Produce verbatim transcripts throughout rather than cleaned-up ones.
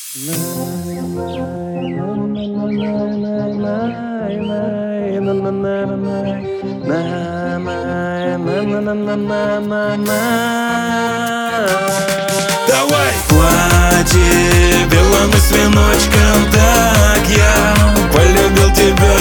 Давай! Платье белым и с веночком, так я полюбил тебя.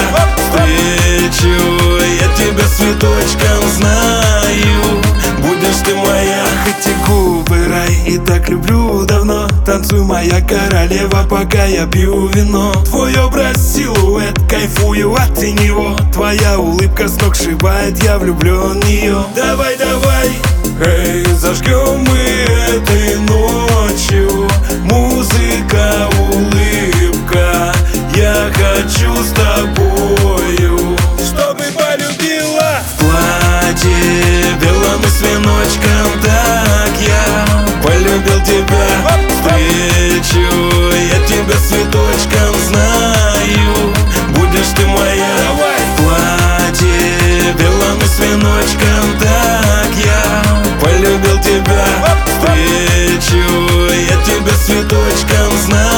Встречу я тебя с цветочком, знаю, будешь ты моя. Хоть и губы рай, и так люблю давно. Танцуй, моя королева, пока я пью вино. Твой образ, силуэт, кайфую от него. Твоя улыбка с ног сшибает, я влюблен в нее. Давай, давай, эй, зажгем мы этой ночью. Музыка, улыбка, я хочу с тобою, чтобы полюбила. В платье белом и с веночком, так я полюбил тебя. Встречу я тебя с цветочком, знаю, будешь ты моя. В платье белом и с веночком, так я полюбил тебя. Встречу я тебя с цветочком,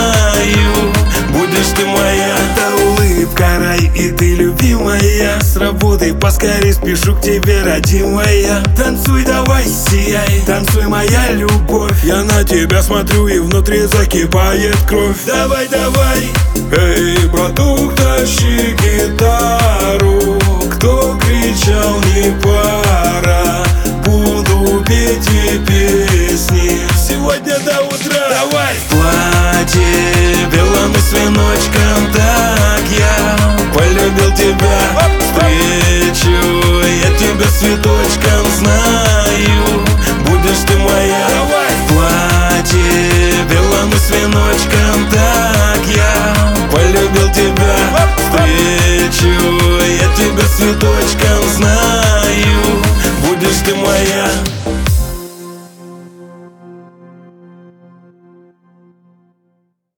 знаю, будешь ты моя. Да, улыбка рай, и ты любимая. С работы поскорей спешу к тебе, родимая. Танцуй, давай, сияй, танцуй, моя любовь. Я на тебя смотрю, и внутри закипает кровь. Давай, давай, эй, братух, тащи гитару. Кто кричал, не пора, буду петь и песни сегодня до утра. Давай! В платье белом и с веночком, так я полюбил тебя. Встречу я тебя с цветочком, знаю, будешь ты моя. В платье белом и с веночком, так я полюбил тебя. Встречу я тебя с цветочком, знаю.